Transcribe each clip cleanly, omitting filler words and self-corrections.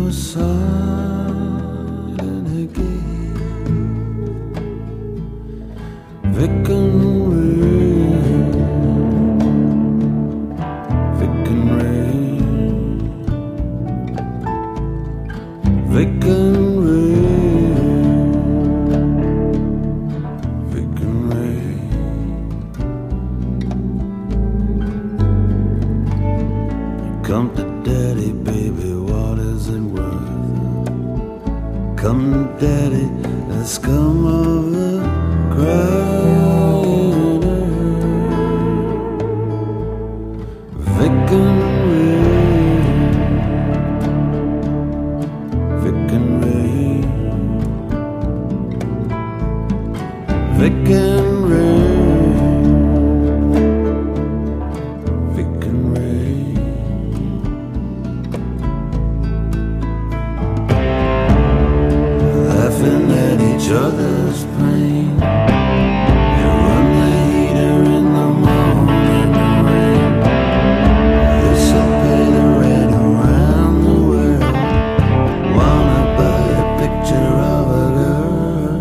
was silent again. Vic and Ray, Vic and Ray, Vic and Ray, Vic and Ray. Come to daddy, baby, what is it worth? Come to daddy, let's come over crying earth. Vic and Ray, Vic and Ray, Vic and Ray, Vic and Ray. Laughing at each other's pain. You run the heater in the morning rain. Dissipate the red around the world. Wanna buy a picture of a girl.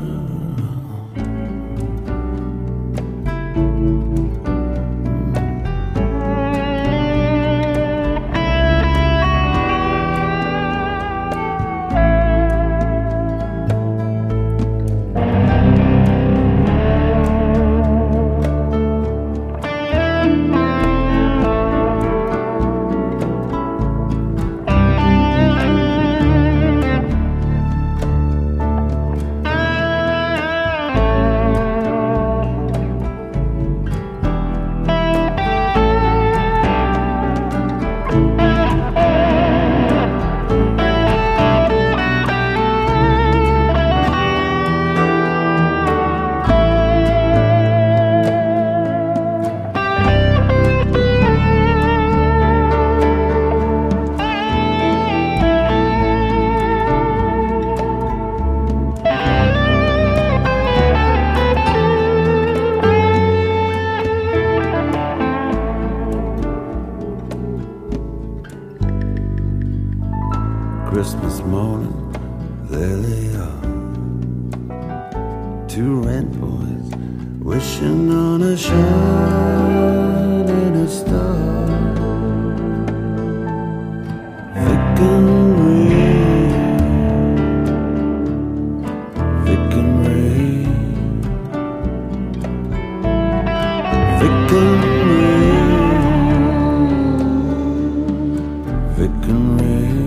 Christmas morning, there they are, two rent boys wishing on a shining star. Vic and Ray, Vic and Ray, Vic and Ray, Vic and Ray.